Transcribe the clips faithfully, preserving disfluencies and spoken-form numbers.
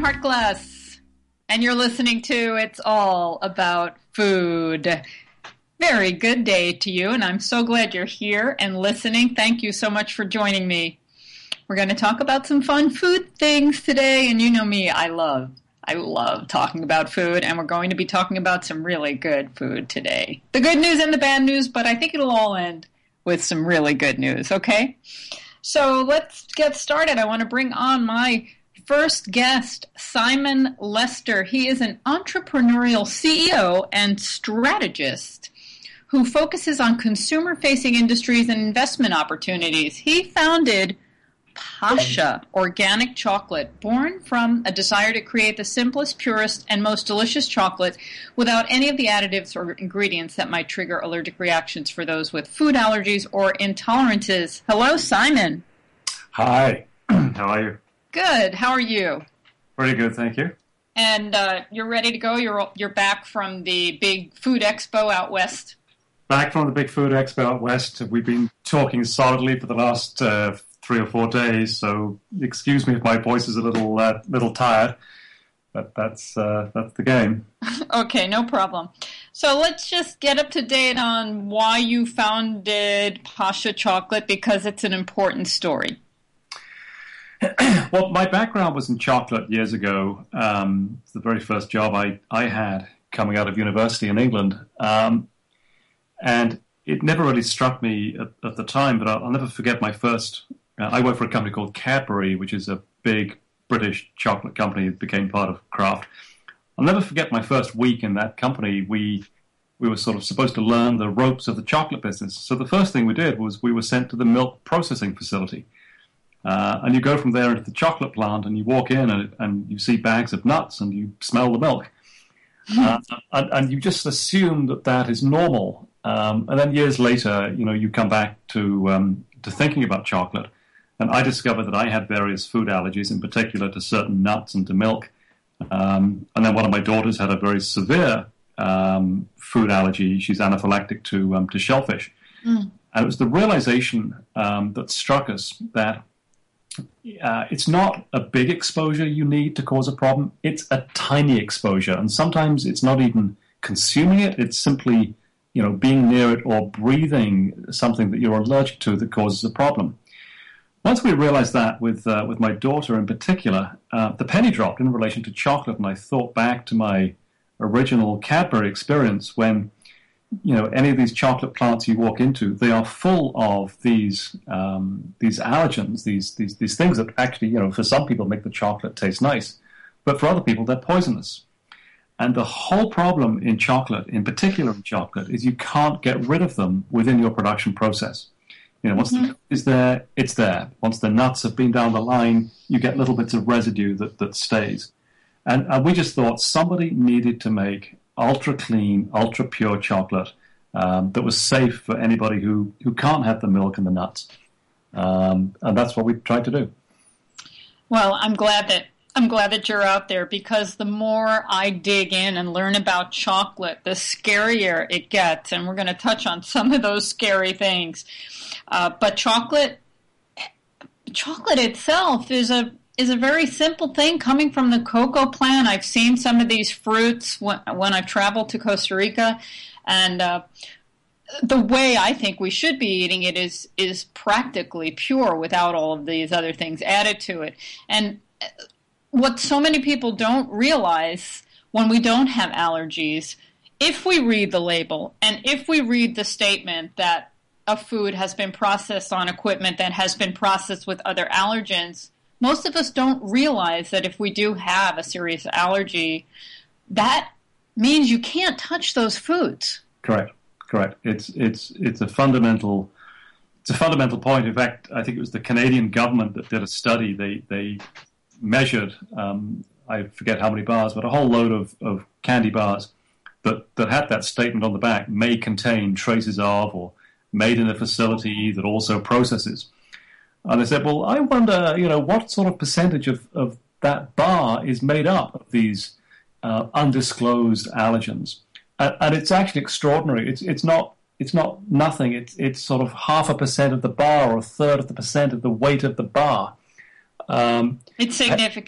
Hartglass, and you're listening to It's All About Food. Very good day to you, and I'm so glad you're here and listening. Thank you so much for joining me. We're going to talk about some fun food things today, and you know me, I love, I love talking about food, and we're going to be talking about some really good food today. The good news and the bad news, but I think it'll all end with some really good news, okay? So let's get started. I want to bring on my first guest, Simon Lester. He is an entrepreneurial C E O and strategist who focuses on consumer-facing industries and investment opportunities. He founded Pascha Organic Chocolate, born from a desire to create the simplest, purest, and most delicious chocolate without any of the additives or ingredients that might trigger allergic reactions for those with food allergies or intolerances. Hello, Simon. Hi. How are you? Good. How are you? Pretty good, thank you. And uh, you're ready to go? You're you're back from the big food expo out west? Back from the big food expo out west. We've been talking solidly for the last uh, three or four days, so excuse me if my voice is a little uh, little tired, but that's uh, that's the game. Okay, no problem. So let's just get up to date on why you founded Pascha Chocolate, because it's an important story. Well, my background was in chocolate years ago. Um, it's the very first job I, I had coming out of university in England. Um, and it never really struck me at, at the time, but I'll, I'll never forget my first... Uh, I worked for a company called Cadbury, which is a big British chocolate company that became part of Kraft. I'll never forget my first week in that company. We we were sort of supposed to learn the ropes of the chocolate business. So the first thing we did was we were sent to the milk processing facility. Uh, and you go from there into the chocolate plant, and you walk in, and, and you see bags of nuts, and you smell the milk. Uh, and, and you just assume that that is normal. Um, and then years later, you know, you come back to um, to thinking about chocolate, and I discovered that I had various food allergies, in particular to certain nuts and to milk. Um, and then one of my daughters had a very severe um, food allergy. She's anaphylactic to um, to shellfish. Mm. And it was the realization um, that struck us that Uh, it's not a big exposure you need to cause a problem. It's a tiny exposure. And sometimes it's not even consuming it. It's simply, you know, being near it or breathing something that you're allergic to that causes a problem. Once we realized that with uh, with my daughter in particular, uh, the penny dropped in relation to chocolate. And I thought back to my original Cadbury experience when, you know, any of these chocolate plants you walk into, they are full of these um, these allergens, these these these things that actually, you know, for some people make the chocolate taste nice, but for other people they're poisonous. And the whole problem in chocolate, in particular in chocolate, is you can't get rid of them within your production process. You know, once mm-hmm. the milk is there, it's there. Once the nuts have been down the line, you get little bits of residue that, that stays. And, and we just thought somebody needed to make ultra-clean, ultra-pure chocolate um, that was safe for anybody who, who can't have the milk and the nuts. Um, and that's what we tried to do. Well, I'm glad that I'm glad that you're out there, because the more I dig in and learn about chocolate, the scarier it gets. And we're going to touch on some of those scary things. Uh, but chocolate, chocolate itself is a is a very simple thing coming from the cocoa plant. I've seen some of these fruits when, when I've traveled to Costa Rica, and uh, the way I think we should be eating it is is practically pure without all of these other things added to it. And what so many people don't realize when we don't have allergies, if we read the label and if we read the statement that a food has been processed on equipment that has been processed with other allergens, most of us don't realize that if we do have a serious allergy, that means you can't touch those foods. Correct. Correct. It's it's it's a fundamental it's a fundamental point. In fact, I think it was the Canadian government that did a study. They they measured um, I forget how many bars, but a whole load of, of candy bars that, that had that statement on the back, may contain traces of or made in a facility that also processes. And I said, well, I wonder, you know, what sort of percentage of, of that bar is made up of these uh, undisclosed allergens? And, and it's actually extraordinary. It's it's not it's not nothing. It's it's sort of half a percent of the bar or a third of the percent of the weight of the bar. Um, it's significant.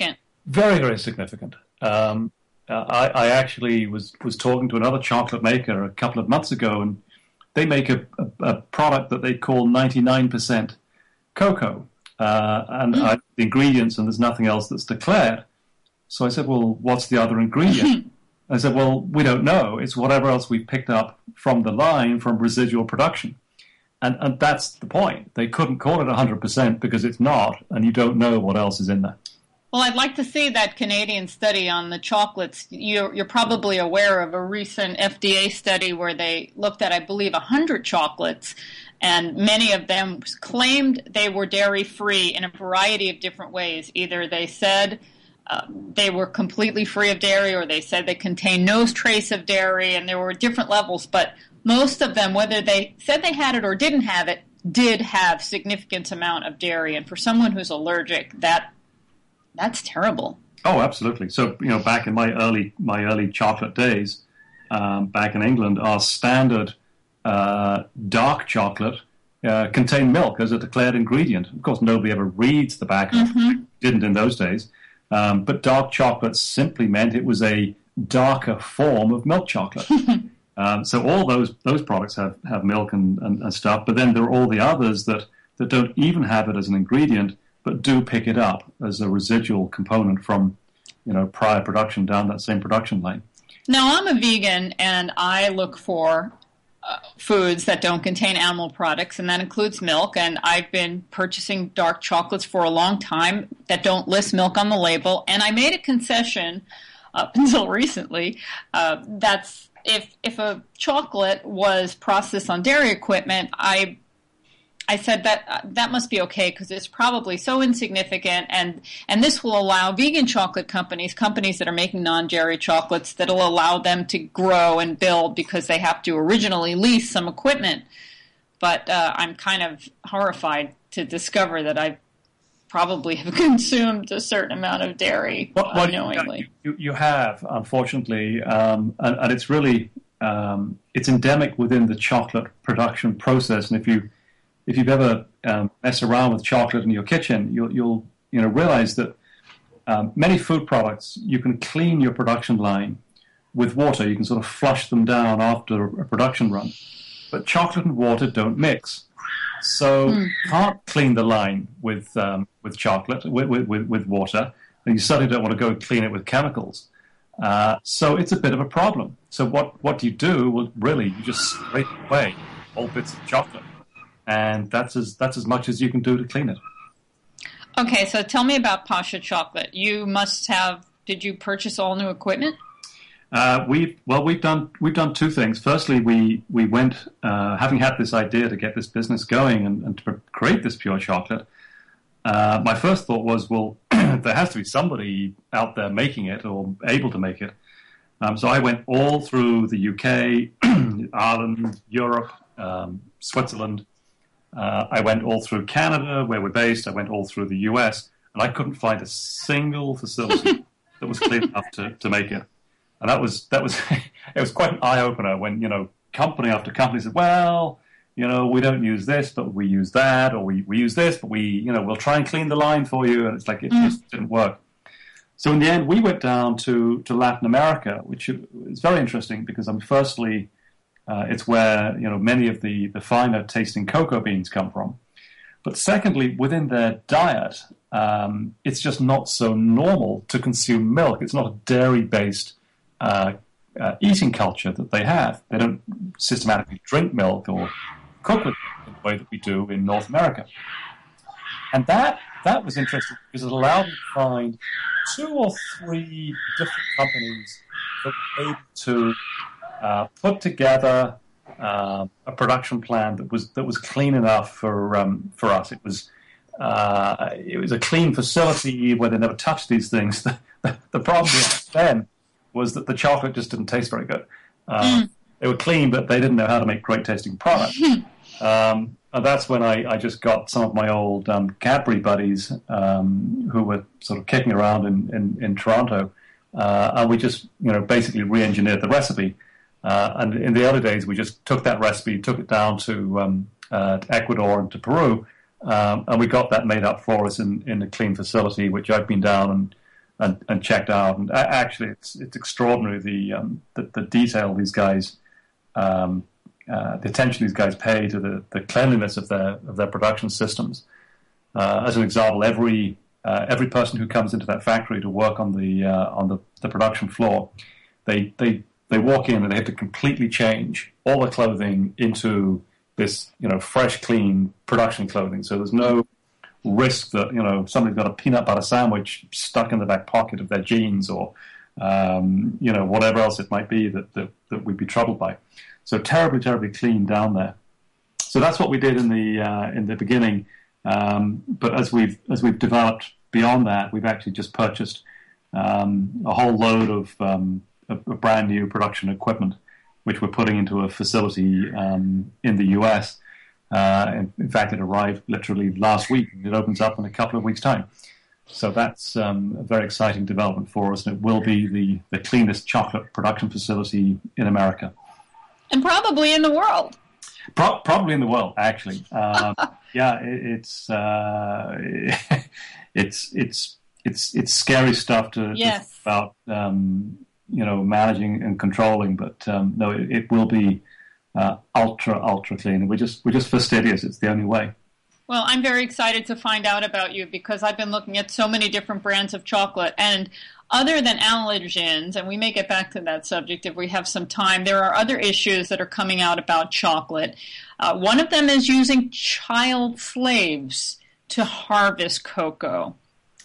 Very, very significant. Um, uh, I, I actually was, was talking to another chocolate maker a couple of months ago, and they make a, a, a product that they call ninety-nine percent cocoa. Uh, and Mm. I, the ingredients, and there's nothing else that's declared. So I said, well, what's the other ingredient? I said, well, we don't know. It's whatever else we picked up from the line from residual production. And, and that's the point. They couldn't call it one hundred percent because it's not, and you don't know what else is in there. Well, I'd like to see that Canadian study on the chocolates. You're, you're probably aware of a recent F D A study where they looked at, I believe, one hundred chocolates, and many of them claimed they were dairy-free in a variety of different ways. Either they said uh, they were completely free of dairy, or they said they contained no trace of dairy, and there were different levels. But most of them, whether they said they had it or didn't have it, did have significant amount of dairy. And for someone who's allergic, that that's terrible. Oh, absolutely. So, you know, back in my early my early chocolate days, um, back in England, our standard uh, dark chocolate uh, contained milk as a declared ingredient. Of course, nobody ever reads the back. Mm-hmm. Didn't in those days. Um, but dark chocolate simply meant it was a darker form of milk chocolate. um, so all those those products have, have milk and, and, and stuff. But then there are all the others that, that don't even have it as an ingredient, but do pick it up as a residual component from, you know, prior production down that same production line. Now, I'm a vegan, and I look for uh, foods that don't contain animal products, and that includes milk. And I've been purchasing dark chocolates for a long time that don't list milk on the label. And I made a concession up until recently. Uh, that's if if a chocolate was processed on dairy equipment, I I said that uh, that must be okay because it's probably so insignificant, and, and this will allow vegan chocolate companies, companies that are making non-dairy chocolates, that'll allow them to grow and build because they have to originally lease some equipment. But uh, I'm kind of horrified to discover that I probably have consumed a certain amount of dairy well, well, unknowingly. You, you have, unfortunately, um, and, and it's really um, it's endemic within the chocolate production process, and if you If you've ever um, messed around with chocolate in your kitchen, you'll, you'll you know realize that um, many food products, you can clean your production line with water. You can sort of flush them down after a production run. But chocolate and water don't mix. So mm. you can't clean the line with um, with chocolate, with, with, with water, and you certainly don't want to go clean it with chemicals. Uh, so it's a bit of a problem. So what, what do you do? Well, really, you just scrape away all bits of chocolate. And that's as that's as much as you can do to clean it. Okay, so tell me about Pascha Chocolate. You must have. Did you purchase all new equipment? Uh, we well, we've done we've done two things. Firstly, we we went uh, having had this idea to get this business going and, and to create this pure chocolate. Uh, my first thought was, well, there has to be somebody out there making it or able to make it. Um, so I went all through the U K, Ireland, Europe, um, Switzerland. Uh, I went all through Canada, where we're based. I went all through the U S, and I couldn't find a single facility that was clean enough to, to make it. And that was that was it was quite an eye opener when you know company after company said, well, you know, we don't use this, but we use that, or we, we use this, but we you know we'll try and clean the line for you. And it's like it mm. just didn't work. So in the end, we went down to, to Latin America, which is very interesting because I'm firstly. Uh, it's where you know many of the, the finer tasting cocoa beans come from. But secondly, within their diet, um, it's just not so normal to consume milk. It's not a dairy-based uh, uh, eating culture that they have. They don't systematically drink milk or cook with milk in the way that we do in North America. And that that was interesting because it allowed me to find two or three different companies that were able to Uh, put together uh, a production plan that was that was clean enough for um, for us. It was uh, it was a clean facility where they never touched these things. The, the, the problem then was that the chocolate just didn't taste very good. Uh, mm. They were clean, but they didn't know how to make great tasting products. um, and that's when I, I just got some of my old um, Cadbury buddies um, who were sort of kicking around in in, in Toronto, uh, and we just you know basically re-engineered the recipe. Uh, and in the early days, we just took that recipe, took it down to, um, uh, to Ecuador and to Peru, um, and we got that made up for us in, in a clean facility, which I've been down and and, and checked out. And actually, it's it's extraordinary the um, the, the detail these guys, um, uh, the attention these guys pay to the, the cleanliness of their of their production systems. Uh, as an example, every uh, every person who comes into that factory to work on the uh, on the, the production floor, they they they walk in and they have to completely change all the clothing into this, you know, fresh, clean production clothing. So there's no risk that, you know, somebody's got a peanut butter sandwich stuck in the back pocket of their jeans or, um, you know, whatever else it might be that, that, that we'd be troubled by. So terribly, terribly clean down there. So that's what we did in the uh, in the beginning. Um, but as we've as we've developed beyond that, we've actually just purchased um, a whole load of, um, of, of brand new production equipment, which we're putting into a facility um, in the U S. Uh, in, in fact, it arrived literally last week, and it opens up in a couple of weeks' time. So that's um, a very exciting development for us, and it will be the, the cleanest chocolate production facility in America. And probably in the world. Pro- probably in the world, actually. Um, yeah, it, it's uh, it's it's it's it's scary stuff to, yes. to about um, you know, managing and controlling, but um, no, it, it will be uh, ultra ultra clean. And we're just we're just fastidious. It's the only way. Well, I'm very excited to find out about you because I've been looking at so many different brands of chocolate. And other than allergens, and we may get back to that subject if we have some time, there are other issues that are coming out about chocolate. Uh, one of them is using child slaves to harvest cocoa.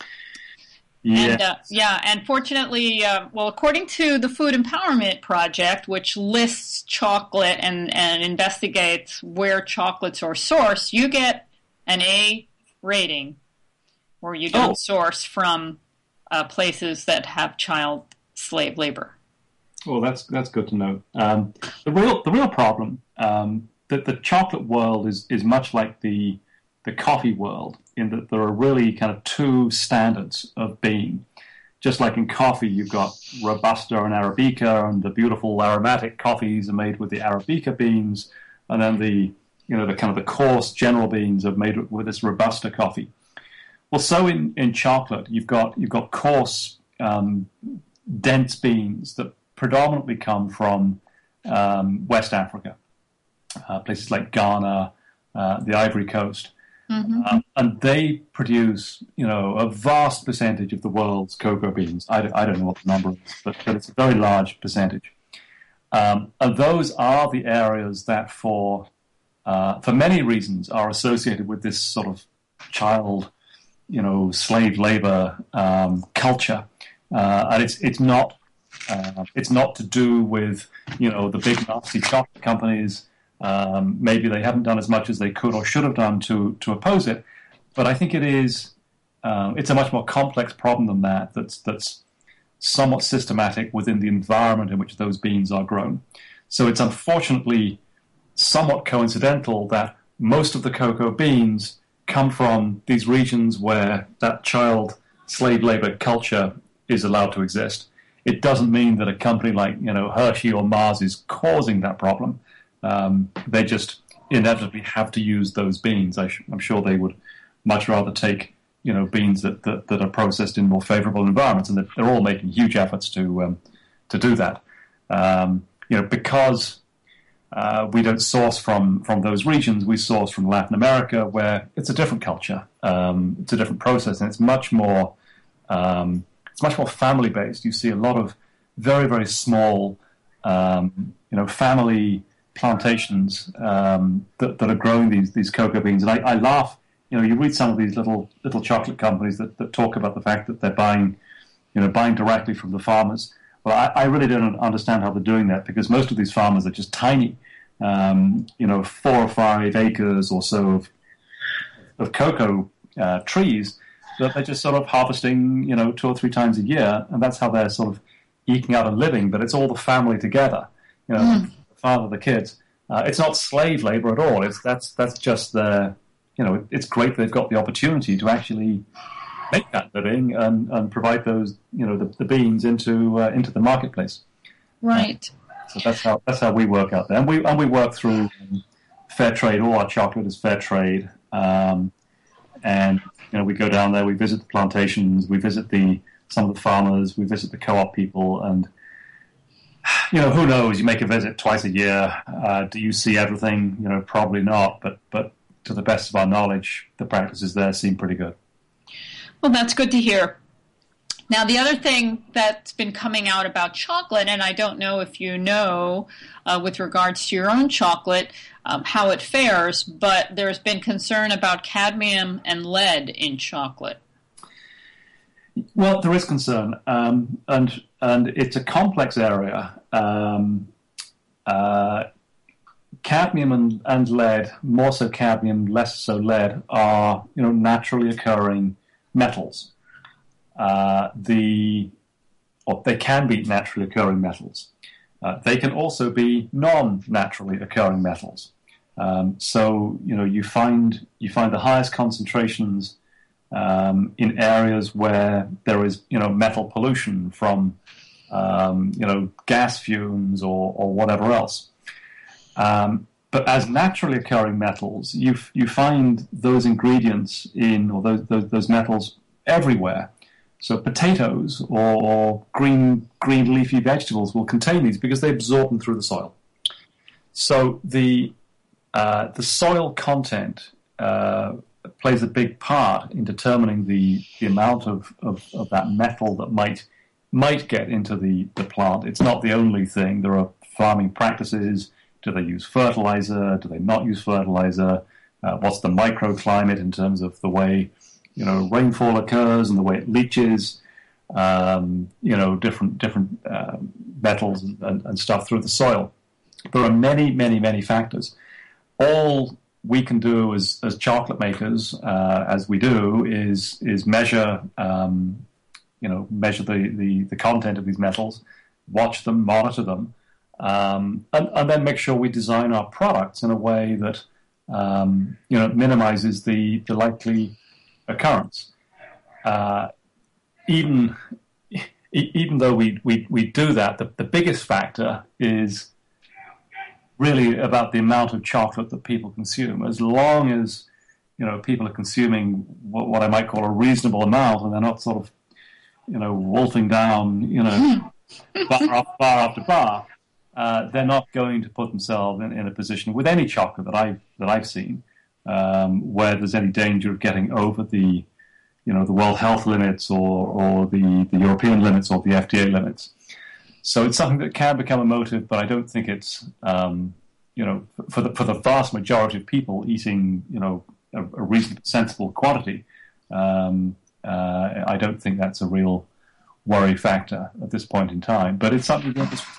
Yeah. And, uh, yeah, and fortunately, uh, well, according to the Food Empowerment Project, which lists chocolate and, and investigates where chocolates are sourced, you get an A rating, or you don't oh. source from uh, places that have child slave labor. Well, that's that's good to know. Um, the real the real problem um, that the chocolate world is is much like the the coffee world, in that there are really kind of two standards of being. Just like in coffee, you've got Robusta and Arabica, and the beautiful aromatic coffees are made with the Arabica beans, and then the you know the kind of the coarse general beans are made with this Robusta coffee. Well, so in, in chocolate, you've got you've got coarse, um, dense beans that predominantly come from um, West Africa, uh, places like Ghana, uh, the Ivory Coast. Mm-hmm. Um, and they produce, you know, a vast percentage of the world's cocoa beans. I don't, I don't know what the number is, but, but it's a very large percentage. Um, and those are the areas that, for uh, for many reasons, are associated with this sort of child, you know, slave labor um, culture. Uh, and it's it's not uh, it's not to do with, you know, the big nasty chocolate companies. Um, maybe they haven't done as much as they could or should have done to to oppose it, but I think it is um, it's a much more complex problem than that. That's that's somewhat systematic within the environment in which those beans are grown. So it's unfortunately somewhat coincidental that most of the cocoa beans come from these regions where that child slave labor culture is allowed to exist. It doesn't mean that a company like, you know, Hershey or Mars is causing that problem. Um, they just inevitably have to use those beans. I sh- I'm sure they would much rather take, you know, beans that, that, that are processed in more favorable environments, and they're, they're all making huge efforts to um, to do that. Um, you know, because uh, we don't source from, from those regions, we source from Latin America, where it's a different culture, um, it's a different process, and it's much more um, it's much more family based. You see a lot of very very small, um, you know, family plantations um, that, that are growing these these cocoa beans, and I, I laugh. You know, you read some of these little little chocolate companies that, that talk about the fact that they're buying, you know, buying directly from the farmers. Well, I, I really don't understand how they're doing that, because most of these farmers are just tiny, um, you know, four or five acres or so of of cocoa uh, trees that they're just sort of harvesting, you know, two or three times a year, and that's how they're sort of eking out a living. But it's all the family together, you know. Mm. Father the kids. Uh, it's not slave labor at all. It's that's that's just the, you know, it's great they've got the opportunity to actually make that living and, and provide those, you know, the, the beans into uh, into the marketplace. Right. Uh, so that's how that's how we work out there, and we and we work through um, fair trade. All our chocolate is fair trade, um, and you know, we go down there, we visit the plantations, we visit the some of the farmers, we visit the co-op people, and you know, who knows? You make a visit twice a year. Uh, do you see everything? You know, probably not. But but to the best of our knowledge, the practices there seem pretty good. Well, that's good to hear. Now, the other thing that's been coming out about chocolate, and I don't know if you know, uh, with regards to your own chocolate, um, how it fares, but there's been concern about cadmium and lead in chocolate. Well, there is concern, um, and and it's a complex area. Um, uh, cadmium and, and lead, more so cadmium, less so lead, are you know naturally occurring metals. Uh, the or they can be naturally occurring metals. Uh, they can also be non-naturally occurring metals. Um, so you know you find you find the highest concentrations Um, in areas where there is, you know, metal pollution from, um, you know, gas fumes or, or whatever else. Um, but as naturally occurring metals, you you find those ingredients in, or those those, those metals everywhere. So potatoes or, or green green leafy vegetables will contain these because they absorb them through the soil. So the uh, the soil content Uh, plays a big part in determining the, the amount of, of, of that metal that might might get into the, the plant. It's not the only thing. There are farming practices. Do they use fertilizer? Do they not use fertilizer? Uh, what's the microclimate in terms of the way you know rainfall occurs and the way it leaches? Um, you know different different uh, metals and, and, and stuff through the soil. There are many many many factors. All we can do as, as chocolate makers, uh, as we do, is is measure, um, you know, measure the, the, the content of these metals, watch them, monitor them, um, and, and then make sure we design our products in a way that, um, you know, minimizes the, the likely occurrence. Uh, even even though we, we, we do that, the, the biggest factor is really about the amount of chocolate that people consume. As long as you know people are consuming what, what I might call a reasonable amount, and they're not sort of you know wolfing down you know bar after bar after bar, uh, they're not going to put themselves in, in a position with any chocolate that I've that I've seen um, where there's any danger of getting over the you know the World Health limits or or the, the European limits or the F D A limits. So it's something that can become a motive, but I don't think it's, um, you know, for the for the vast majority of people eating, you know, a, a reasonably sensible quantity. Um, uh, I don't think that's a real worry factor at this point in time. But it's something that is.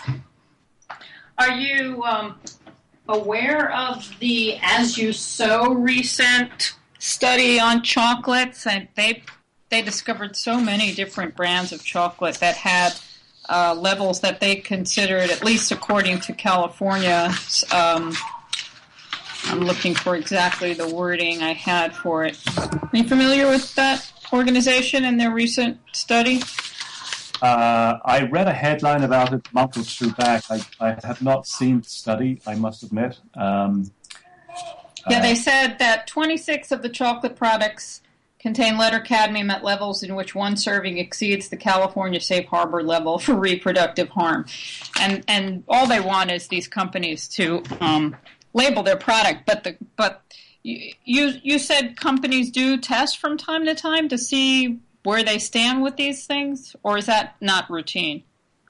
Are you um, aware of the As You Sow recent study on chocolates? And they they discovered so many different brands of chocolate that had Uh, levels that they considered, at least according to California. Um, I'm looking for exactly the wording I had for it. Are you familiar with that organization and their recent study? Uh, I read a headline about it a month or two back. I, I have not seen the study, I must admit. Um, yeah, uh, they said that twenty-six of the chocolate products contain lead or cadmium at levels in which one serving exceeds the California Safe Harbor level for reproductive harm. And and all they want is these companies to um, label their product. But the but you you said companies do test from time to time to see where they stand with these things, or is that not routine?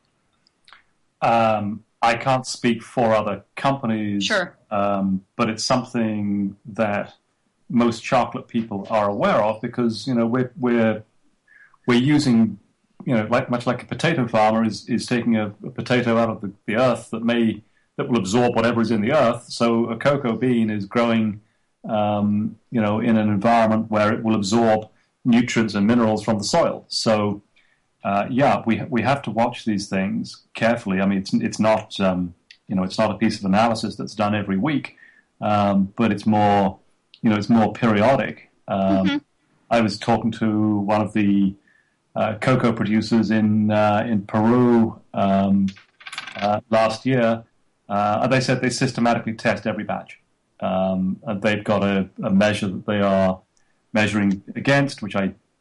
Um, I can't speak for other companies, sure, um, but it's something that most chocolate people are aware of because you know we're we're we're using you know like much like a potato farmer is, is taking a, a potato out of the, the earth that may that will absorb whatever is in the earth. So a cocoa bean is growing um, you know in an environment where it will absorb nutrients and minerals from the soil. So uh, yeah, we we have to watch these things carefully. I mean, it's it's not um, you know it's not a piece of analysis that's done every week, um, but it's more. You know, it's more periodic. Um, mm-hmm. I was talking to one of the uh, cocoa producers in uh, in Peru um, uh, last year, uh, and they said they systematically test every batch. Um, and they've got a, a measure that they are measuring against, which I,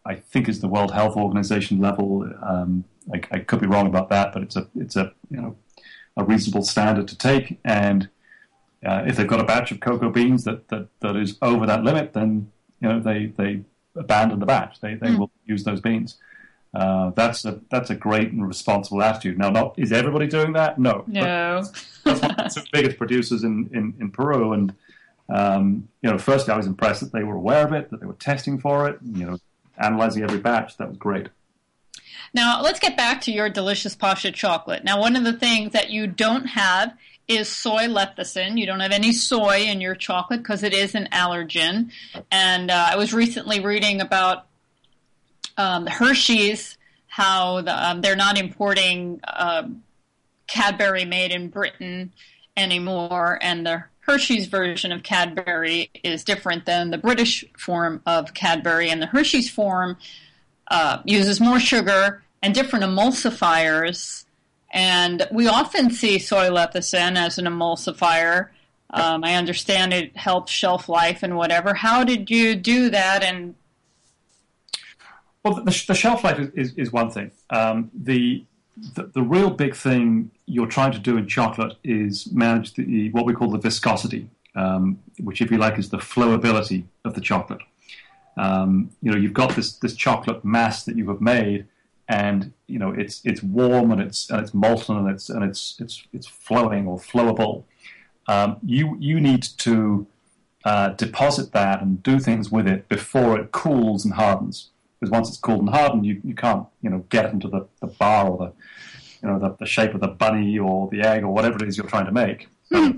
I think is the World Health Organization level. Um, I, I could be wrong about that, but it's a it's a you know a reasonable standard to take. And uh, if they've got a batch of cocoa beans that, that, that is over that limit, then you know they, they abandon the batch. They they mm. will use those beans. Uh, that's a that's a great and responsible attitude. Now, not is everybody doing that? No. No. That's one of the biggest producers in, in, in Peru, and um, you know, firstly, I was impressed that they were aware of it, that they were testing for it, you know, analyzing every batch. That was great. Now, let's get back to your delicious Pascha chocolate. Now, one of the things that you don't have is soy lecithin. You don't have any soy in your chocolate because it is an allergen. And uh, I was recently reading about um, Hershey's, how the, um, they're not importing uh, Cadbury made in Britain anymore, and the Hershey's version of Cadbury is different than the British form of Cadbury, and the Hershey's form uh, uses more sugar and different emulsifiers, and we often see soy lecithin as an emulsifier. Um, I understand it helps shelf life and whatever. How did you do that? And well, the, the shelf life is, is, is one thing. Um, the, the the real big thing you're trying to do in chocolate is manage the what we call the viscosity, um, which, if you like, is the flowability of the chocolate. Um, you know, you've got this this chocolate mass that you have made, and you know it's it's warm and it's and it's molten and it's and it's it's it's flowing or flowable. Um, you you need to uh, deposit that and do things with it before it cools and hardens. Because once it's cooled and hardened, you, you can't you know get it into the, the bar or the you know the, the shape of the bunny or the egg or whatever it is you're trying to make.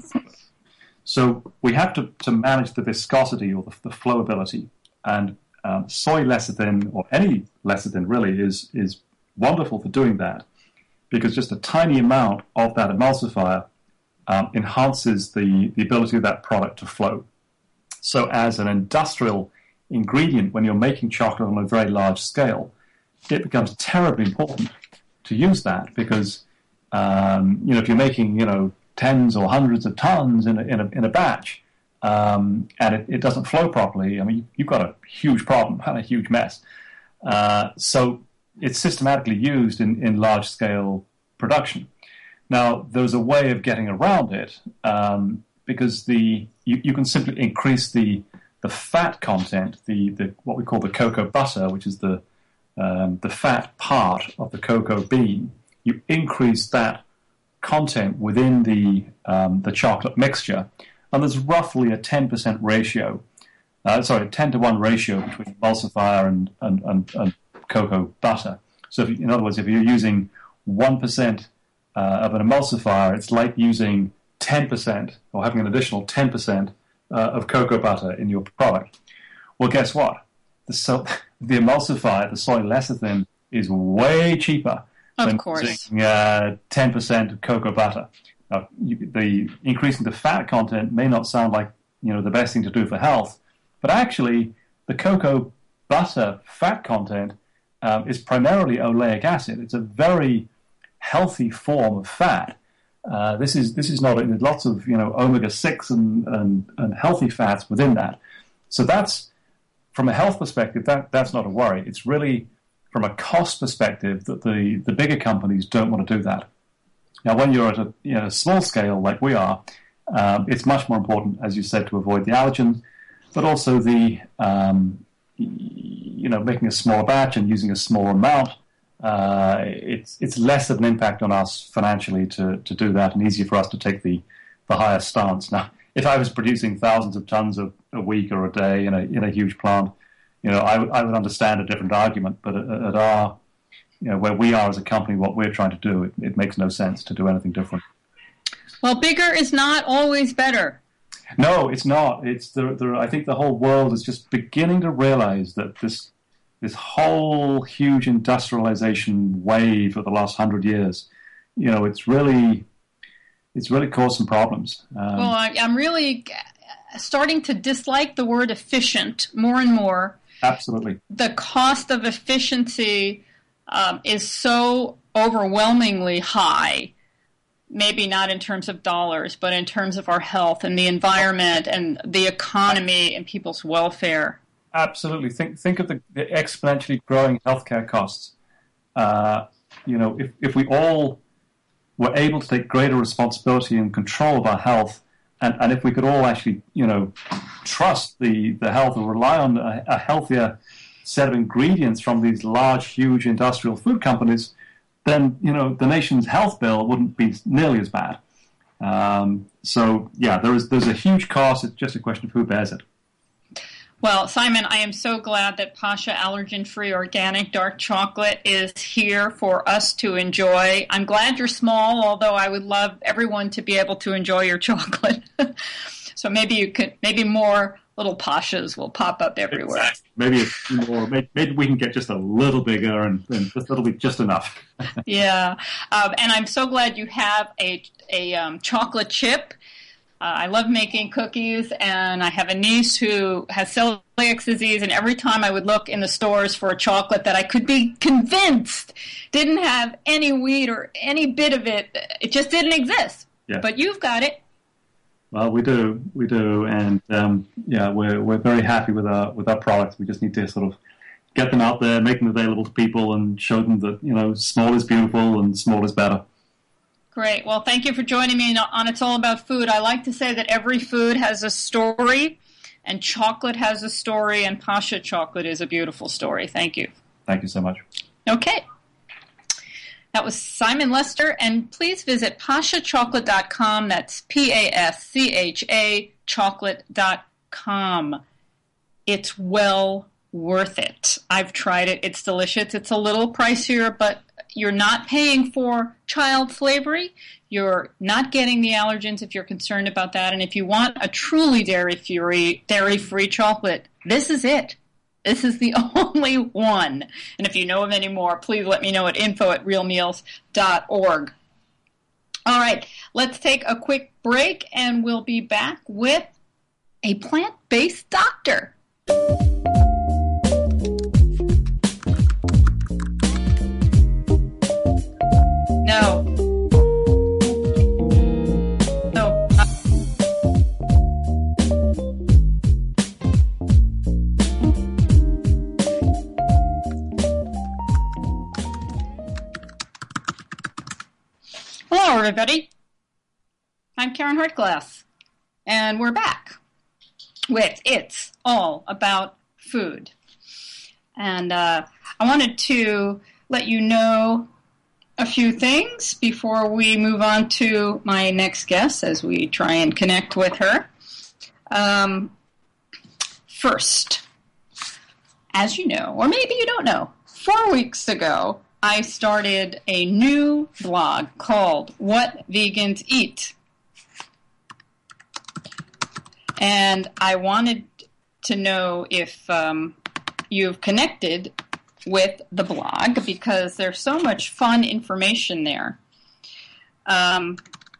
So we have to, to manage the viscosity or the, the flowability. And um, soy lecithin, or any lecithin really, is is wonderful for doing that, because just a tiny amount of that emulsifier um, enhances the, the ability of that product to flow. So as an industrial ingredient, when you're making chocolate on a very large scale, it becomes terribly important to use that, because um, you know if you're making you know tens or hundreds of tons in a, in a, in a batch, Um, and it, it doesn't flow properly, I mean, you've got a huge problem and a huge mess. Uh, so it's systematically used in, in large-scale production. Now, there's a way of getting around it, um, because the you, you can simply increase the the fat content, the, the what we call the cocoa butter, which is the um, the fat part of the cocoa bean. You increase that content within the um, the chocolate mixture. And there's roughly a ten percent ratio, uh, sorry, a ten to one ratio between emulsifier and, and, and, and cocoa butter. So if you, in other words, if you're using one percent uh, of an emulsifier, it's like using ten percent or having an additional ten percent uh, of cocoa butter in your product. Well, guess what? The, so, the emulsifier, the soy lecithin, is way cheaper of than course. using uh, ten percent of cocoa butter. Now, you, the increasing the fat content may not sound like you know the best thing to do for health, but actually the cocoa butter fat content um, is primarily oleic acid. It's a very healthy form of fat. Uh, this is this is not there's lots of you know omega six and, and and healthy fats within that. So that's from a health perspective that that's not a worry. It's really from a cost perspective that the the bigger companies don't want to do that. Now, when you're at a you know, small scale like we are, um, it's much more important, as you said, to avoid the allergens, but also the um, you know making a small batch and using a small amount. Uh, it's it's less of an impact on us financially to, to do that, and easier for us to take the, the higher stance. Now, if I was producing thousands of tons of a week or a day in a in a huge plant, you know, I, w- I would understand a different argument. But at, at our You know, where we are as a company, what we're trying to do, it, it makes no sense to do anything different. Well, bigger is not always better. No, it's not. It's the, the I think the whole world is just beginning to realize that this this whole huge industrialization wave of the last hundred years, you know, it's really it's really caused some problems. Um, well, I, I'm really starting to dislike the word efficient more and more. Absolutely. The cost of efficiency Um, is so overwhelmingly high, maybe not in terms of dollars, but in terms of our health and the environment and the economy and people's welfare. Absolutely. Think think of the, the exponentially growing healthcare costs. Uh, you know, if, if we all were able to take greater responsibility and control of our health, and, and if we could all actually, you know, trust the, the health and rely on a, a healthier set of ingredients from these large, huge industrial food companies, then, you know, the nation's health bill wouldn't be nearly as bad. Um, so, yeah, there is there's a huge cost. It's just a question of who bears it. Well, Simon, I am so glad that Pascha allergen-free organic dark chocolate is here for us to enjoy. I'm glad you're small, although I would love everyone to be able to enjoy your chocolate. So maybe you could, maybe more little Paschas will pop up everywhere. Exactly. Maybe a few more. Maybe, maybe we can get just a little bigger, and, and just, that'll be just enough. Yeah, um, and I'm so glad you have a a um, chocolate chip. Uh, I love making cookies, and I have a niece who has celiac disease, and every time I would look in the stores for a chocolate that I could be convinced didn't have any wheat or any bit of it, it just didn't exist. Yeah. But you've got it. Well, we do, we do, and um, yeah, we're we're very happy with our with our products. We just need to sort of get them out there, make them available to people, and show them that, you know, small is beautiful and small is better. Great. Well, thank you for joining me on It's All About Food. I like to say that every food has a story, and chocolate has a story, and Pascha chocolate is a beautiful story. Thank you. Thank you so much. Okay. That was Simon Lester, and please visit pascha chocolate dot com. That's P A S C H A chocolate dot com. It's well worth it. I've tried it. It's delicious. It's a little pricier, but you're not paying for child slavery. You're not getting the allergens if you're concerned about that. And if you want a truly dairy-free, dairy-free chocolate, this is it. This is the only one. And if you know of any more, please let me know at info at real meals dot org. All right, let's take a quick break, and we'll be back with a plant-based doctor. No. No. Hello, everybody. I'm Karen Hartglass, and we're back with It's All About Food. And uh, I wanted to let you know a few things before we move on to my next guest as we try and connect with her. Um, first, as you know, or maybe you don't know, four weeks ago, I started a new blog called What Vegans Eat. And I wanted to know if um, you've connected with the blog, because there's so much fun information there. Um,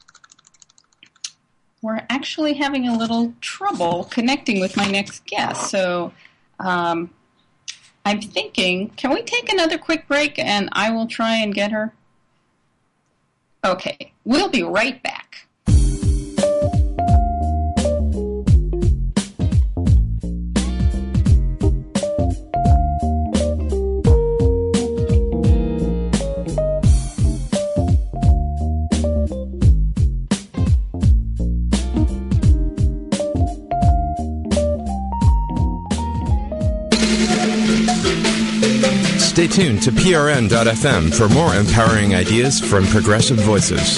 we're actually having a little trouble connecting with my next guest, so um, I'm thinking, can we take another quick break and I will try and get her? Okay, we'll be right back. Stay tuned to P R N dot F M for more empowering ideas from progressive voices.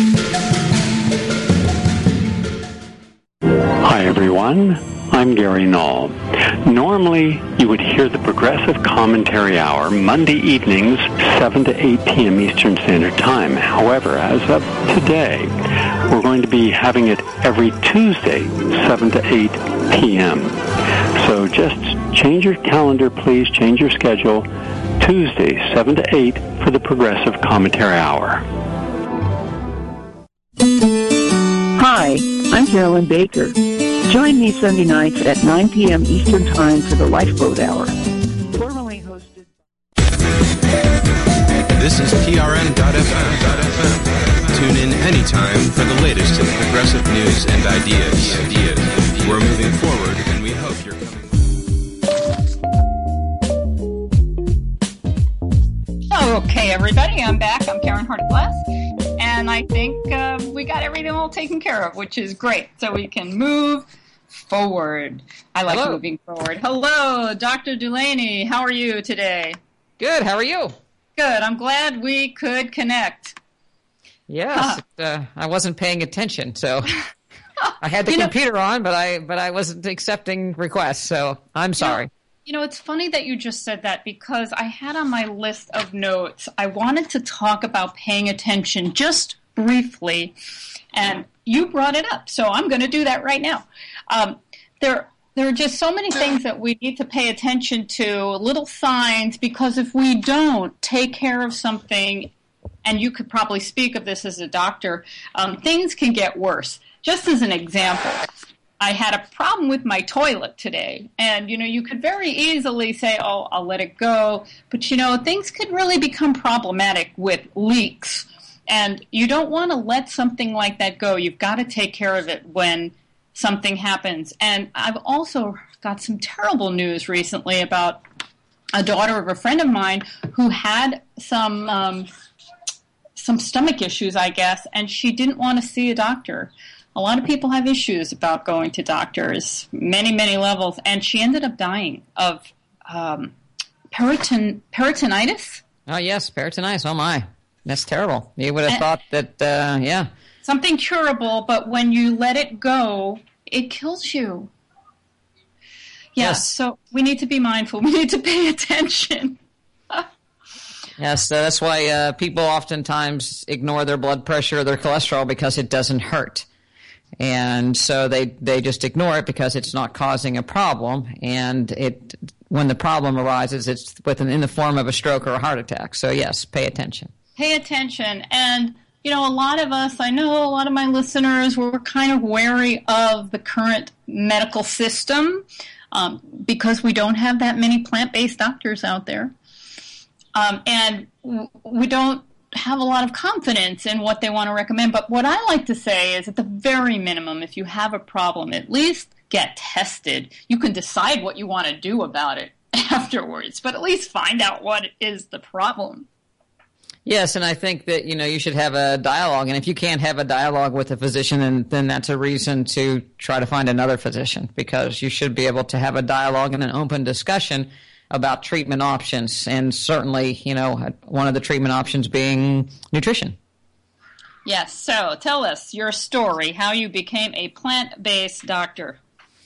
Hi, everyone. I'm Gary Null. Normally, you would hear the Progressive Commentary Hour Monday evenings, seven to eight p.m. Eastern Standard Time. However, as of today, we're going to be having it every Tuesday, seven to eight p.m. So just change your calendar, please. Change your schedule. Tuesday, seven to eight for the Progressive Commentary Hour. Hi, I'm Carolyn Baker. Join me Sunday nights at nine p.m. Eastern Time for the Lifeboat Hour. Formerly hosted... This is P R N dot F M. Tune in anytime for the latest in progressive news and ideas. We're moving forward, and we hope you're coming. Okay, everybody, I'm back. I'm Karen Hardy-Glass, and I think uh, we got everything all taken care of, which is great. So we can move forward. I like Hello. moving forward. Hello, Doctor Delaney. How are you today? Good. How are you? Good. I'm glad we could connect. Yes. Huh. Uh, I wasn't paying attention, so I had the you computer know, on, but I but I wasn't accepting requests, so I'm sorry. You know, You know, it's funny that you just said that because I had on my list of notes, I wanted to talk about paying attention just briefly, and you brought it up, so I'm going to do that right now. Um, there, there are just so many things that we need to pay attention to, little signs, because if we don't take care of something, and you could probably speak of this as a doctor, um, things can get worse. Just as an example, I had a problem with my toilet today, and, you know, you could very easily say, oh, I'll let it go, but, you know, things could really become problematic with leaks, and you don't want to let something like that go. You've got to take care of it when something happens. And I've also got some terrible news recently about a daughter of a friend of mine who had some um, some stomach issues, I guess, and she didn't want to see a doctor. A lot of people have issues about going to doctors, many, many levels, and she ended up dying of um, periton- peritonitis. Oh, yes, peritonitis. Oh, my. That's terrible. You would have and, thought that, uh, yeah. Something curable, but when you let it go, it kills you. Yeah, yes. So we need to be mindful. We need to pay attention. Yes, that's why uh, people oftentimes ignore their blood pressure or their cholesterol because it doesn't hurt. And so they, they just ignore it because it's not causing a problem. And it when the problem arises, it's within, in the form of a stroke or a heart attack. So, yes, pay attention. Pay attention. And, you know, a lot of us, I know a lot of my listeners were kind of wary of the current medical system um, because we don't have that many plant-based doctors out there. Um, and we don't have a lot of confidence in what they want to recommend. But what I like to say is, at the very minimum, if you have a problem, at least get tested. You can decide what you want to do about it afterwards, but at least find out what is the problem. Yes, and I think that, you know, you should have a dialogue. And if you can't have a dialogue with a physician, then, then that's a reason to try to find another physician, because you should be able to have a dialogue and an open discussion about treatment options, and certainly, you know, one of the treatment options being nutrition. Yes, so tell us your story, how you became a plant-based doctor.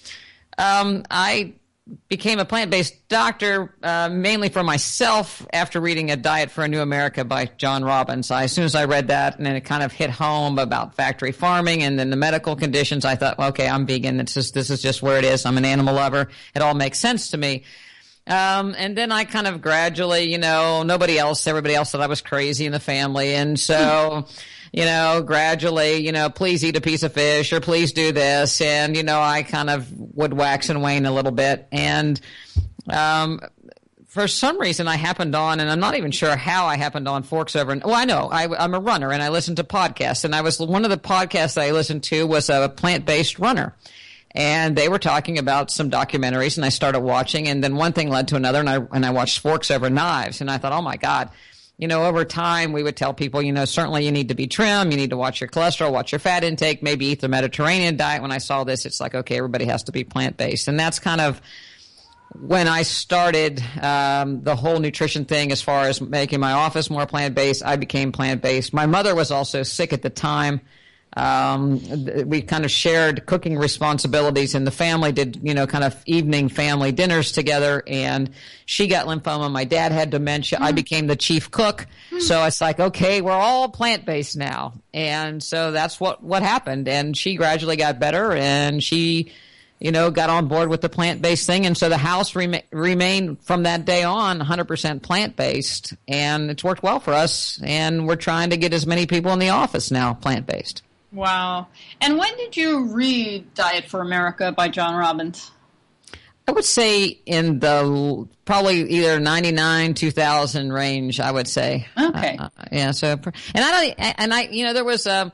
Um, I became a plant-based doctor uh, mainly for myself after reading A Diet for a New America by John Robbins. I, as soon as I read that, and then it kind of hit home about factory farming and then the medical conditions, I thought, well, okay, I'm vegan. It's just, this is just where it is. I'm an animal lover. It all makes sense to me. Um, and then I kind of gradually, you know, nobody else, everybody else thought I was crazy in the family. And so, you know, gradually, you know, please eat a piece of fish or please do this. And, you know, I kind of would wax and wane a little bit. And, um, for some reason I happened on, and I'm not even sure how I happened on Forks Over. And, well, I know I, I'm a runner and I listen to podcasts, and I was, one of the podcasts that I listened to was a plant-based runner. And they were talking about some documentaries, and I started watching, and then one thing led to another, and I and I watched Forks Over Knives, and I thought, oh my God, you know, over time we would tell people, you know, certainly you need to be trim, you need to watch your cholesterol, watch your fat intake, maybe eat the Mediterranean diet. When I saw this, it's like, okay, everybody has to be plant-based, and that's kind of when I started um, the whole nutrition thing as far as making my office more plant-based. I became plant-based. My mother was also sick at the time. Um, we kind of shared cooking responsibilities, and the family did, you know, kind of evening family dinners together, and she got lymphoma. My dad had dementia. Mm. I became the chief cook. Mm. So it's like, okay, we're all plant-based now. And so that's what, what happened. And she gradually got better, and she, you know, got on board with the plant-based thing. And so the house rem- remained from that day on one hundred percent plant-based, and it's worked well for us. And we're trying to get as many people in the office now plant-based. Wow. And when did you read Diet for America by John Robbins? I would say in the probably either ninety-nine, two thousand range, I would say. Okay. Uh, yeah. So, and I don't, and I, you know, there was a,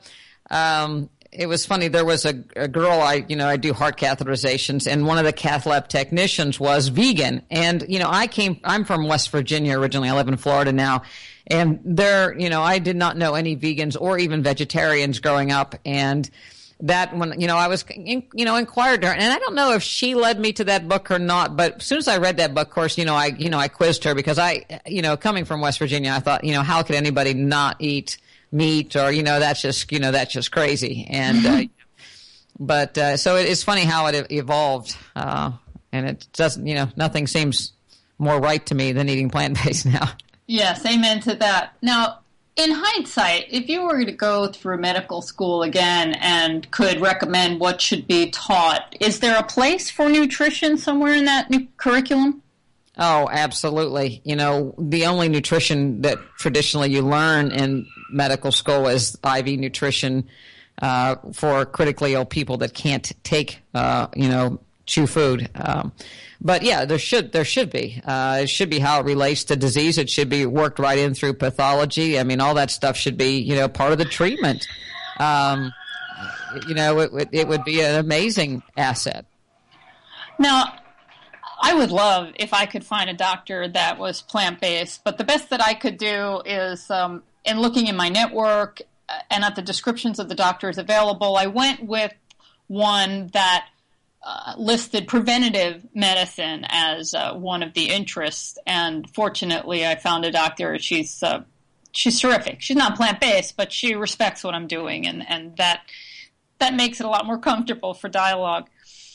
um, it was funny. There was a, a girl, I, you know, I do heart catheterizations, and one of the cath lab technicians was vegan. And, you know, I came, I'm from West Virginia originally. I live in Florida now. And there, you know, I did not know any vegans or even vegetarians growing up. And that when, you know, I was, you know, inquired to her, and I don't know if she led me to that book or not, but as soon as I read that book, of course, you know, I, you know, I quizzed her because I, you know, coming from West Virginia, I thought, you know, how could anybody not eat meat, or, you know, that's just, you know, that's just crazy. And, uh, but, uh, so it's funny how it evolved. Uh, and it doesn't, you know, nothing seems more right to me than eating plant-based now. Yes, amen to that. Now, in hindsight, if you were to go through medical school again and could recommend what should be taught, is there a place for nutrition somewhere in that new curriculum? Oh, absolutely. You know, the only nutrition that traditionally you learn in medical school is I V nutrition uh, for critically ill people that can't take, uh, you know, chew food. Um, but yeah, there should there should be. Uh, it should be how it relates to disease. It should be worked right in through pathology. I mean, all that stuff should be, you know, part of the treatment. Um, you know, it, it would be an amazing asset. Now, I would love if I could find a doctor that was plant-based, but the best that I could do is um, in looking in my network and at the descriptions of the doctors available, I went with one that Uh, listed preventative medicine as uh, one of the interests, and fortunately I found a doctor. She's uh, she's terrific. She's not plant-based, but she respects what I'm doing, and, and that that makes it a lot more comfortable for dialogue.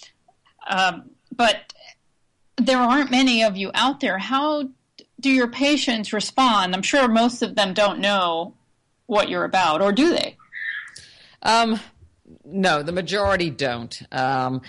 Um, but there aren't many of you out there. How do your patients respond? I'm sure most of them don't know what you're about, or do they? Um, no, the majority don't. Um,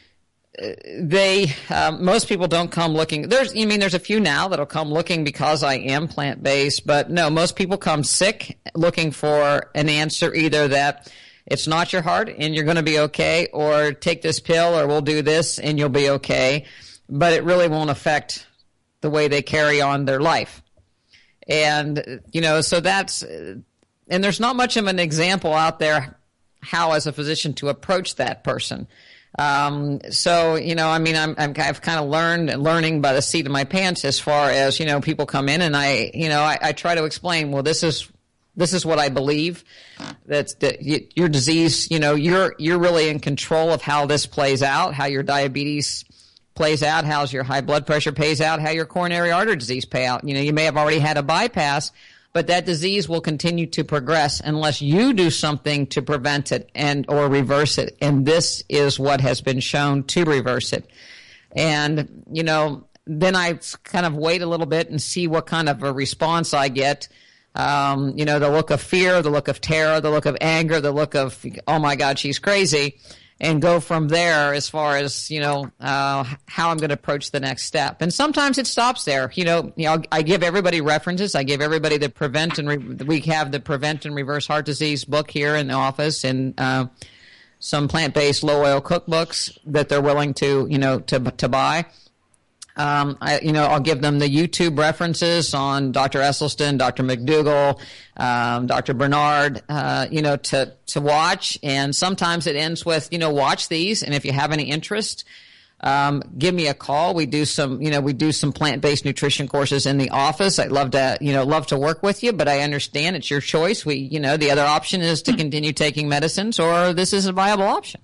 They, um, most people don't come looking. There's, you mean, there's a few now that'll come looking because I am plant-based, but no, most people come sick looking for an answer, either that it's not your heart and you're going to be okay, or take this pill or we'll do this and you'll be okay, but it really won't affect the way they carry on their life. And, you know, so that's, and there's not much of an example out there how as a physician to approach that person. Um, so, you know, I mean, I'm, I'm, I've kind of learned, learning by the seat of my pants as far as, you know, people come in and I, you know, I, I try to explain, well, this is, this is what I believe, that, that your disease, you know, you're, you're really in control of how this plays out, how your diabetes plays out, how your high blood pressure pays out, how your coronary artery disease pay out. You know, you may have already had a bypass, but that disease will continue to progress unless you do something to prevent it and or reverse it. And this is what has been shown to reverse it. And, you know, then I kind of wait a little bit and see what kind of a response I get. Um, you know, the look of fear, the look of terror, the look of anger, the look of, oh my God, she's crazy. And go from there as far as, you know, uh, how I'm going to approach the next step. And sometimes it stops there. You know, you know, I give everybody references. I give everybody the prevent and re- we have the Prevent and Reverse Heart Disease book here in the office, and uh, some plant-based low-oil cookbooks that they're willing to, you know, to to buy. Um, I, you know, I'll give them the YouTube references on Doctor Esselstyn, Doctor McDougall, um, Doctor Bernard, uh, you know, to, to watch. And sometimes it ends with, you know, watch these. And if you have any interest, um, give me a call. We do some, you know, we do some plant-based nutrition courses in the office. I'd love to, you know, love to work with you, but I understand it's your choice. We, you know, the other option is to continue taking medicines, or this is a viable option.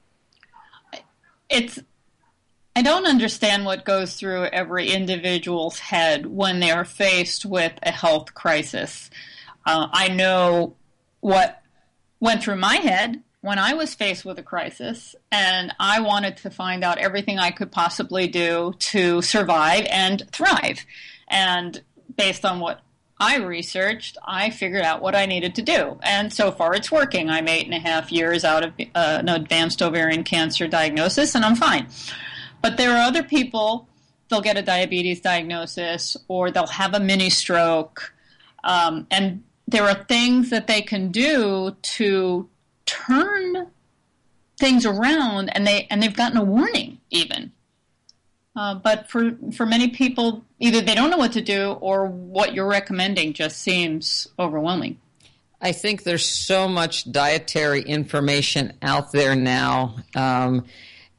It's, I don't understand what goes through every individual's head when they are faced with a health crisis. Uh, I know what went through my head when I was faced with a crisis, and I wanted to find out everything I could possibly do to survive and thrive. And based on what I researched, I figured out what I needed to do. And so far it's working. I'm eight and a half years out of uh, an advanced ovarian cancer diagnosis, and I'm fine. But there are other people, they'll get a diabetes diagnosis or they'll have a mini stroke. Um, and there are things that they can do to turn things around, and, they, and they've gotten a warning even. Uh, but for, for many people, either they don't know what to do or what you're recommending just seems overwhelming. I think there's so much dietary information out there now. Um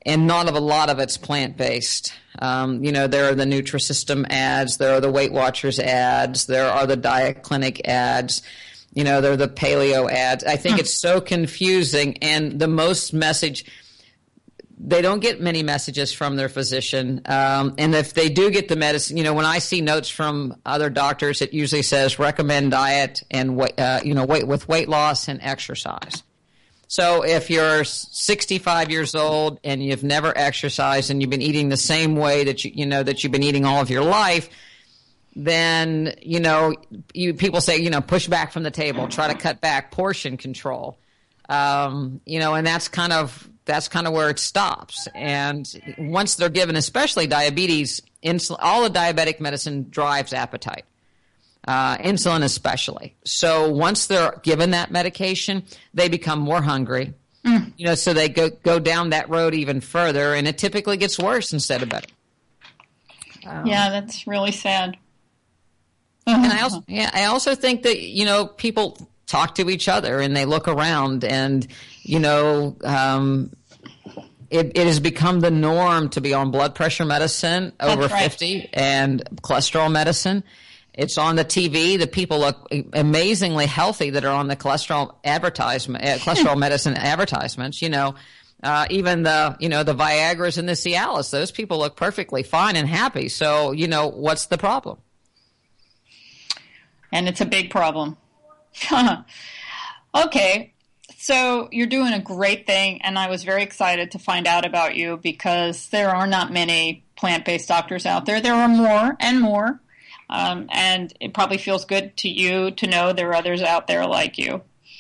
and not of a lot of it's plant-based. Um, you know, there are the Nutrisystem ads, there are the Weight Watchers ads, there are the Diet Clinic ads, you know, there are the paleo ads. I think it's so confusing, and the most message, they don't get many messages from their physician. Um, and if they do get the medicine, you know, when I see notes from other doctors, it usually says recommend diet and, uh, you know, weight with weight loss and exercise. So if you're sixty-five years old and you've never exercised and you've been eating the same way that you, you know, that you've been eating all of your life, then, you know, you, people say, you know, push back from the table, try to cut back, portion control. Um, you know, and that's kind of, that's kind of where it stops. And once they're given, especially diabetes, insulin, all the diabetic medicine drives appetite. Uh, insulin especially. So once they're given that medication, they become more hungry. Mm. You know, so they go go down that road even further, and it typically gets worse instead of better. Um, yeah, that's really sad. And I also, yeah, I also think that, you know, people talk to each other and they look around, and you know, um, it, it has become the norm to be on blood pressure medicine over That's right. fifty and cholesterol medicine. It's on the T V. The people look amazingly healthy that are on the cholesterol advertisement, uh, cholesterol medicine advertisements. You know, uh, even the you know the Viagra's and the Cialis. Those people look perfectly fine and happy. So you know, what's the problem? And it's a big problem. Okay, so you're doing a great thing, and I was very excited to find out about you because there are not many plant-based doctors out there. There are more and more. Um, and it probably feels good to you to know there are others out there like you.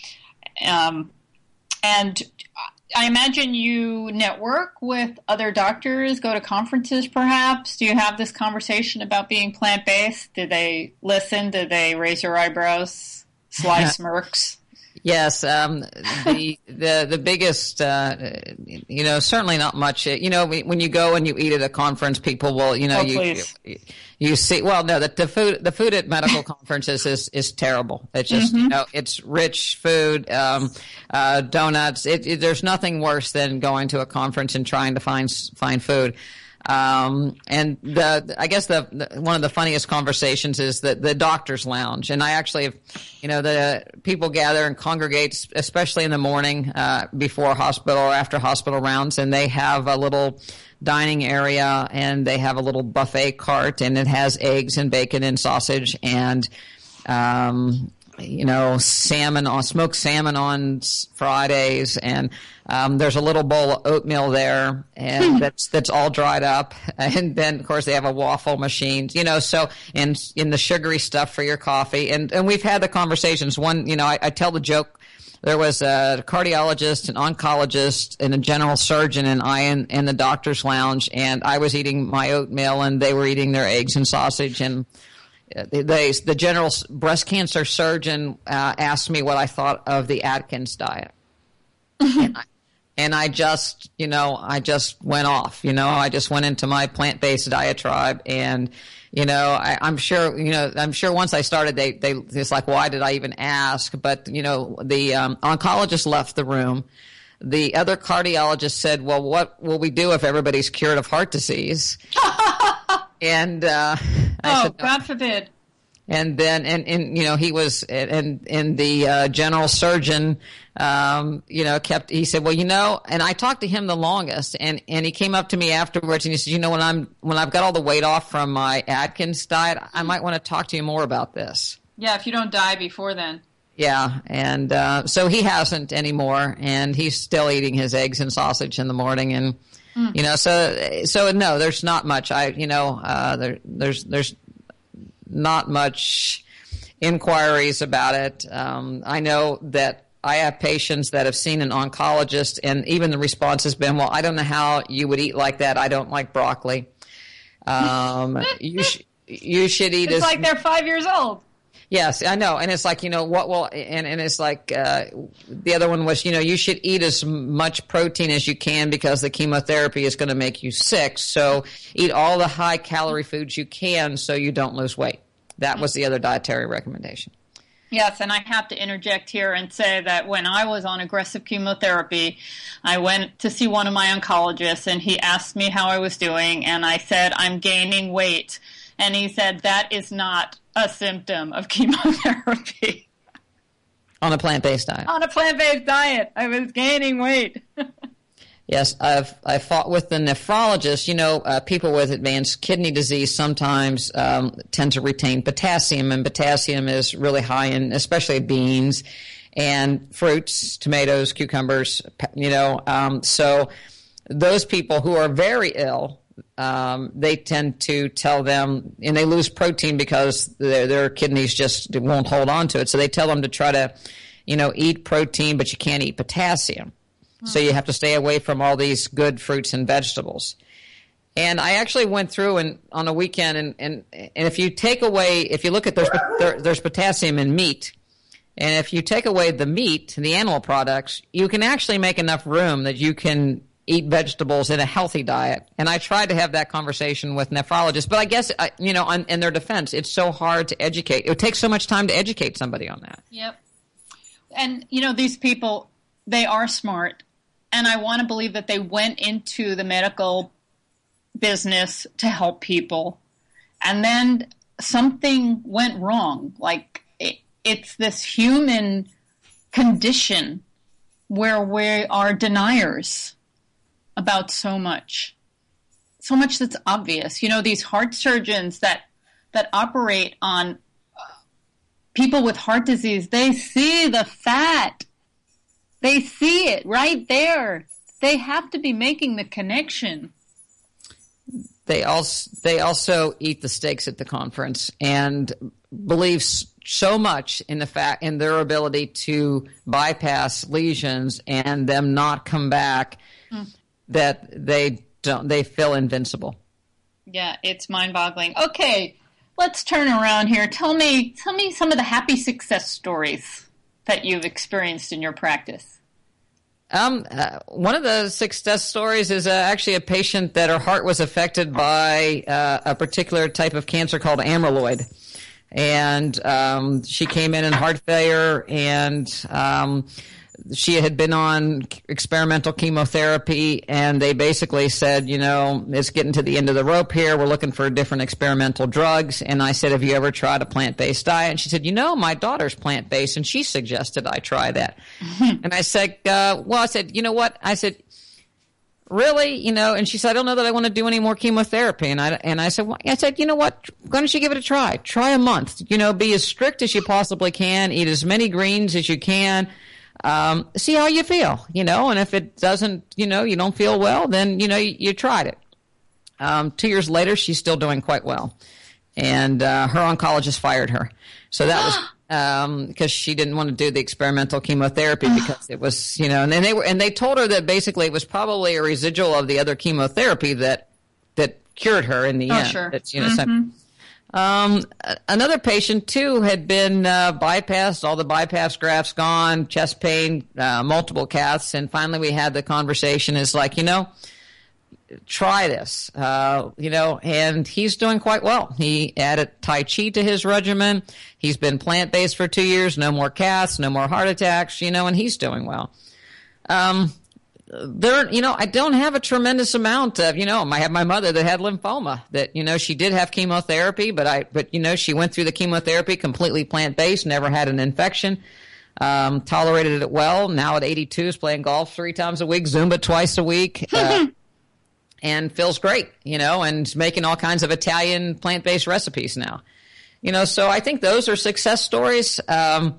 Um, and I imagine you network with other doctors, go to conferences perhaps. Do you have this conversation about being plant-based? Do they listen? Do they raise their eyebrows, sly smirks? Yes, um, the the the biggest, uh, you know, certainly not much. You know, when you go and you eat at a conference, people will, you know, oh, you, you you see. Well, no, the, the food the food at medical conferences is is terrible. It's just mm-hmm. you know, it's rich food, um, uh, donuts. It, it, there's nothing worse than going to a conference and trying to find find food. Um, and the, I guess the, the, one of the funniest conversations is the, the doctor's lounge. And I actually have, you know, the people gather and congregate, especially in the morning, uh, before hospital or after hospital rounds. And they have a little dining area and they have a little buffet cart, and it has eggs and bacon and sausage and, um, you know, salmon on smoked salmon on Fridays, and um, there's a little bowl of oatmeal there, and that's that's all dried up. And then, of course, they have a waffle machine, you know. So, and in the sugary stuff for your coffee, and and we've had the conversations. One, you know, I, I tell the joke. There was a cardiologist, an oncologist, and a general surgeon, and I in, in the doctor's lounge, and I was eating my oatmeal, and they were eating their eggs and sausage, and They, the general breast cancer surgeon uh, asked me what I thought of the Atkins diet. and, I, and I just, you know, I just went off, you know, I just went into my plant-based diatribe, and, you know, I, I'm sure, you know, I'm sure once I started, they, they, it's like, why did I even ask? But, you know, the um, oncologist left the room. The other cardiologist said, well, what will we do if everybody's cured of heart disease? And, uh, I oh, said, no. God forbid. And then, and, and, you know, he was, and, and the, uh, general surgeon, um, you know, kept, he said, well, you know, and I talked to him the longest, and, and he came up to me afterwards and he said, you know, when I'm, when I've got all the weight off from my Atkins diet, I might want to talk to you more about this. Yeah. If you don't die before then. Yeah. And, uh, so he hasn't anymore, and he's still eating his eggs and sausage in the morning, and, mm. you know, so, so no, there's not much. I, you know, uh, there, there's, there's not much inquiries about it. Um, I know that I have patients that have seen an oncologist, and even the response has been, well, I don't know how you would eat like that. I don't like broccoli. Um, you, sh- you should eat It's as, like they're five years old. Yes, I know. And it's like, you know, what will, and, and it's like, uh, the other one was, you know, you should eat as much protein as you can because the chemotherapy is going to make you sick. So eat all the high calorie foods you can so you don't lose weight. That was the other dietary recommendation. Yes, and I have to interject here and say that when I was on aggressive chemotherapy, I went to see one of my oncologists, and he asked me how I was doing, and I said, I'm gaining weight. And he said, that is not a symptom of chemotherapy. On a plant-based diet. On a plant-based diet. I was gaining weight. Yes, I've I fought with the nephrologist. You know, uh, people with advanced kidney disease sometimes um, tend to retain potassium, and potassium is really high in especially beans and fruits, tomatoes, cucumbers, you know. Um, so those people who are very ill, um, they tend to tell them, and they lose protein because their, their kidneys just won't hold on to it. So they tell them to try to, you know, eat protein, but you can't eat potassium. So you have to stay away from all these good fruits and vegetables. And I actually went through and on a weekend, and, and, and if you take away, if you look at, there's, there, there's potassium in meat, and if you take away the meat, the animal products, you can actually make enough room that you can eat vegetables in a healthy diet. And I tried to have that conversation with nephrologists, but I guess, you know, on, in their defense, it's so hard to educate. It takes so much time to educate somebody on that. Yep. And, you know, these people, they are smart. And I want to believe that they went into the medical business to help people. And then something went wrong. Like it, it's this human condition where we are deniers about so much. So much that's obvious. You know, these heart surgeons that, that operate on people with heart disease, they see the fat. They see it right there. They have to be making the connection. They also they also eat the steaks at the conference and believe so much in the fact in their ability to bypass lesions and them not come back mm. that they don't they feel invincible. Yeah, it's mind-boggling. Okay, let's turn around here. Tell me tell me some of the happy success stories that you've experienced in your practice. Um, uh, one of the success stories is uh, actually a patient that her heart was affected by uh, a particular type of cancer called amyloid. And um, she came in in heart failure, and um, she had been on experimental chemotherapy, and they basically said, you know, it's getting to the end of the rope here. We're looking for different experimental drugs. And I said, have you ever tried a plant-based diet? And she said, you know, my daughter's plant-based, and she suggested I try that. And I said, uh, well, I said, you know what? I said, really? You know, and she said, I don't know that I want to do any more chemotherapy. And I, and I said, well, I said, you know what? Why don't you give it a try? Try a month. You know, be as strict as you possibly can. Eat as many greens as you can. Um, see how you feel, you know, and if it doesn't, you know, you don't feel well, then, you know, you, you tried it. Um, two years later, she's still doing quite well. And, uh, her oncologist fired her. So that was, um, because she didn't want to do the experimental chemotherapy because it was, you know, and then they were, and they told her that basically it was probably a residual of the other chemotherapy that, that cured her in the oh, end. Sure. That's, you know, mm-hmm. some, Um, another patient, too, had been uh, bypassed, all the bypass grafts gone, chest pain, uh, multiple caths, and finally we had the conversation. It's like, you know, try this, uh, you know, and he's doing quite well. He added Tai Chi to his regimen. He's been plant-based for two years, no more caths, no more heart attacks, you know, and he's doing well. Um There, you know, I don't have a tremendous amount of, you know, I have my mother that had lymphoma that, you know, she did have chemotherapy, but I, but, you know, she went through the chemotherapy completely plant-based, never had an infection, um, tolerated it well. Now at eighty-two is playing golf three times a week, Zumba twice a week, uh, and feels great, you know, and making all kinds of Italian plant-based recipes now, you know, so I think those are success stories. Um,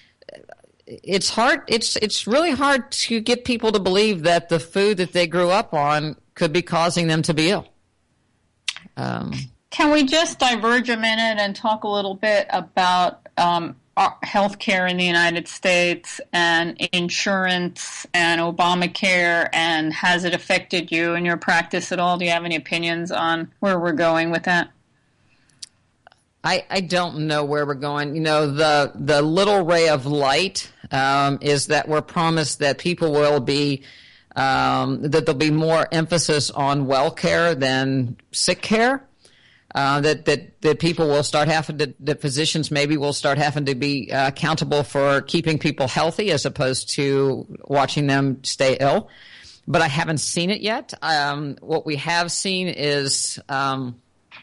It's hard. It's it's really hard to get people to believe that the food that they grew up on could be causing them to be ill. Um, Can we just diverge a minute and talk a little bit about um, health care in the United States and insurance and Obamacare, and has it affected you in your practice at all? Do you have any opinions on where we're going with that? I, I don't know where we're going. You know, the the little ray of light um, is that we're promised that people will be um, that there'll be more emphasis on well care than sick care. Uh, that, that, that people will start having to, that physicians maybe will start having to be uh, accountable for keeping people healthy as opposed to watching them stay ill. But I haven't seen it yet. Um, what we have seen is, um,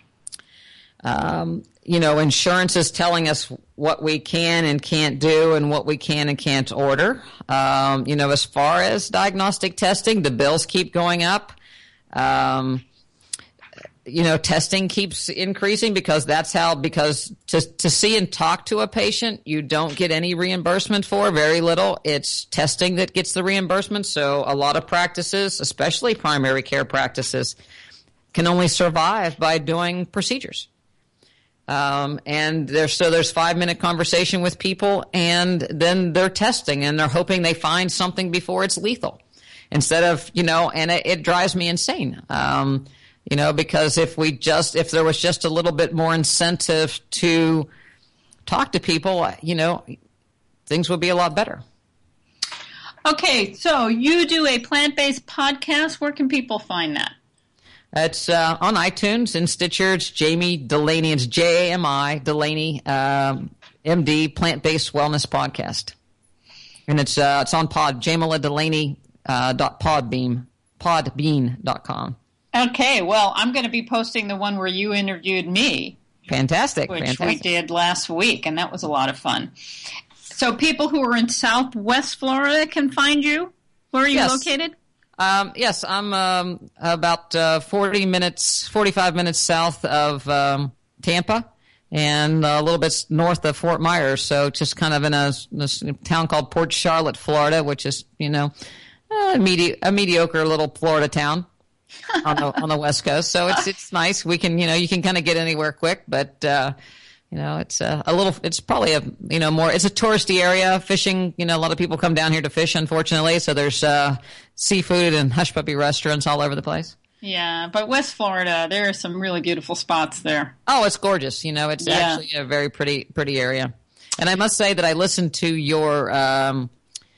um, you know, insurance is telling us what we can and can't do and what we can and can't order. Um, you know, as far as diagnostic testing, the bills keep going up. Um, You know, testing keeps increasing because that's how, because to, to see and talk to a patient, you don't get any reimbursement for, very little. It's testing that gets the reimbursement. So a lot of practices, especially primary care practices, can only survive by doing procedures. Um, and there's, so there's five minute conversation with people, and then they're testing and they're hoping they find something before it's lethal instead of, you know, and it, it drives me insane. Um, You know, because if we just, if there was just a little bit more incentive to talk to people, you know, things would be a lot better. Okay, so you do a plant-based podcast. Where can people find that? It's uh, on iTunes and Stitcher. It's Jamie Delaney. It's J A M I Delaney, um, M D, Plant-Based Wellness Podcast. And it's uh, it's on Pod, Jamila Delaney uh, dot podbean, podbean dot com. Okay, well, I'm going to be posting the one where you interviewed me. Fantastic. Which fantastic. we did last week, and that was a lot of fun. So people who are in Southwest Florida can find you? Where are you yes. located? Um, yes, I'm um, about uh, forty minutes, forty-five minutes south of um, Tampa and a little bit north of Fort Myers. So just kind of in a, this town called Port Charlotte, Florida, which is, you know, a, medi- a mediocre little Florida town. on the on the West Coast, so it's it's nice. We can, you know, you can kind of get anywhere quick, but uh, you know, it's a, a little. It's probably a you know more. It's a touristy area. Fishing, you know, a lot of people come down here to fish. Unfortunately, so there's uh, seafood and hush puppy restaurants all over the place. Yeah, but West Florida, there are some really beautiful spots there. Oh, it's gorgeous. You know, it's yeah. actually a very pretty pretty area. And I must say that I listened to your. Um,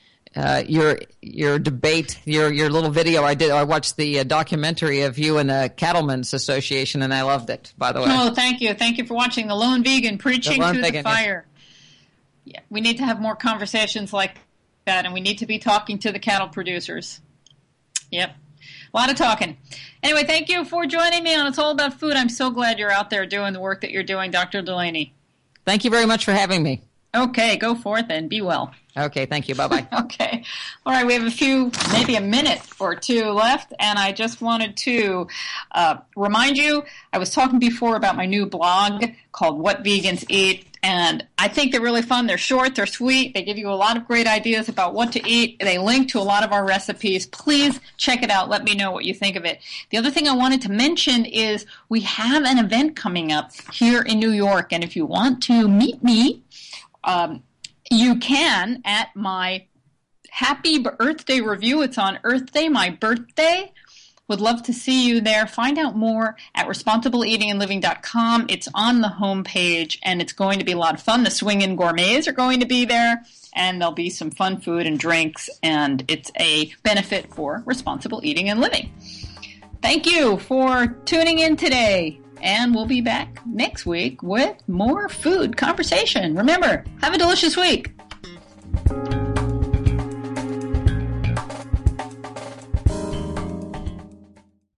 Uh, your your debate, your your little video I did. I watched the uh, documentary of you and the Cattlemen's Association, and I loved it. By the way, oh, thank you, thank you for watching The Lone Vegan Preaching the Lone to Vegan, the Fire. Yes. Yeah, we need to have more conversations like that, and we need to be talking to the cattle producers. Yep, a lot of talking. Anyway, thank you for joining me on It's All About Food. I'm so glad you're out there doing the work that you're doing, Doctor Delaney. Thank you very much for having me. Okay, go forth and be well. Okay, thank you. Bye-bye. Okay. All right, we have a few, maybe a minute or two left, and I just wanted to uh, remind you, I was talking before about my new blog called What Vegans Eat, and I think they're really fun. They're short, they're sweet, they give you a lot of great ideas about what to eat. They link to a lot of our recipes. Please check it out. Let me know what you think of it. The other thing I wanted to mention is we have an event coming up here in New York, and if you want to meet me, um, you can at my Happy Earth Day review. It's on Earth Day, my birthday. Would love to see you there. Find out more at responsible eating and living dot com. It's on the homepage, and it's going to be a lot of fun. The Swingin' Gourmets are going to be there, and there'll be some fun food and drinks, and it's a benefit for responsible eating and living. Thank you for tuning in today. And we'll be back next week with more food conversation. Remember, have a delicious week.